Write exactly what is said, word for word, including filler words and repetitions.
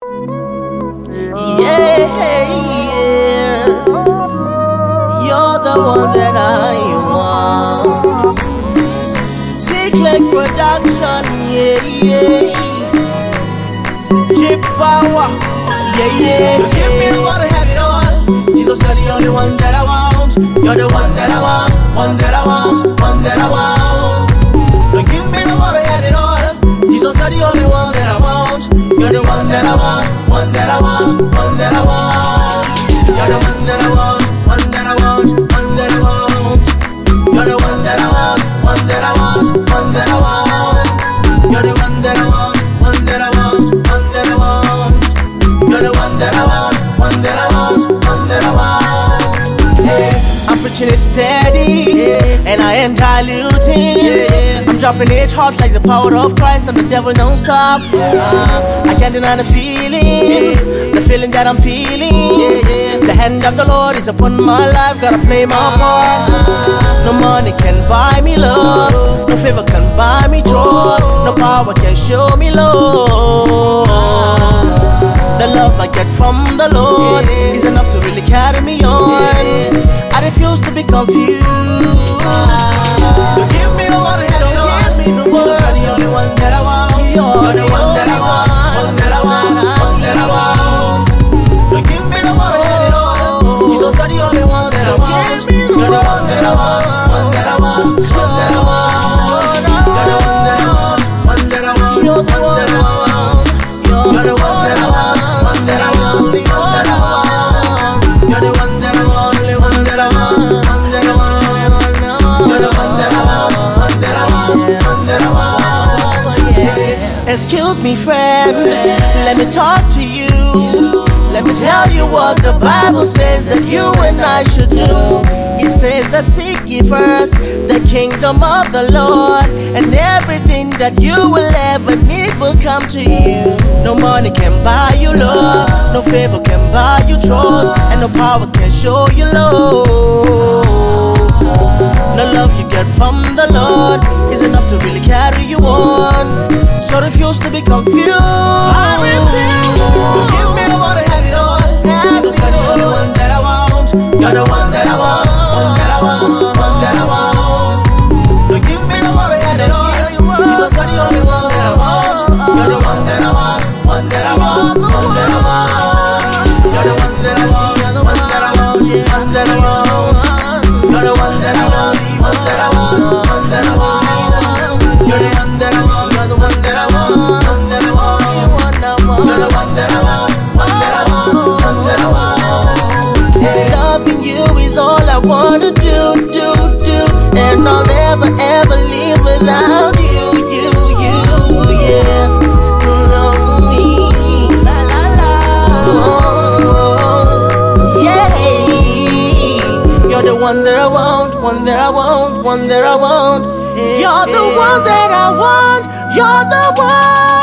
Yeah, yeah. You're the one that I want. T-Klex Production, yeah, yeah. Chip Power, yeah, yeah. You give me the one to have it all. Jesus, you're the only one that I want. You're the one that I want, one that I want, one that I want. You give me the one to have it all. Jesus, you're the only one that I want. You're the one that I want, one that I want, one that I want. You're the one that I want, one that I want, one that I want. You're the one that I want, one that I want, one that I want. You're the one that I want, one that I want, one that I want. You're the one that I want, one that I want, one that I want. Hey, I'm preaching it steady, and I ain't diluting. I'm dropping it hot like the power of Christ, and the devil don't stop. Uh, I can't deny the feeling, the feeling that I'm feeling. The hand of the Lord is upon my life, gotta play my part. No money can buy me love, no favor can buy me trust, no power can show me love. The love I get from the Lord is enough to really carry me on. I refuse to be confused. You give me the one, don't give me the one. Jesus, you're the only one that I want. You're the one that I want, one that I want, one that I want. You give me the one, have it all. Jesus, you're the only one that I want. You're the one that I want, one that I want, one that I want. You're the one that I want, one that I want, one that I want. You're the one that I want, one that I want, one that I want. You're the one that I want, only one that I want, one that I want. You're the one that I want, one that I want, one that I want. Excuse me, friend, let me talk to you. Let me tell you what the Bible says that you and I should do. It says that seek ye first the kingdom of the Lord, and everything that you will ever need will come to you. No money can buy you love, no favor can buy you trust, and no power can show you love. No love you get from the Lord is enough to really carry you on. So refuse to be confused. I refuse. You give me the one to have it all. Jesus, you're the only one that I want. You're the one that I want, one that I want, one that I want. You give me the one to have it all. Jesus, you're the only one that I want. You're the one that I want, one that I want, one that I want. You're the one that I want, one that I want, one that I want. You're the one that I want, one that I want, one that I want. You're the one that I want, you're the one that I want, one that I want. You're the one that I want, one that I want, one that I want. And loving you is all I wanna do, do, do. And I'll never ever live without you, you, you, yeah. Love me, la la la. Oh, yeah. You're the one that I want, one that I want, one that I want. You're the one that I want, you're the one.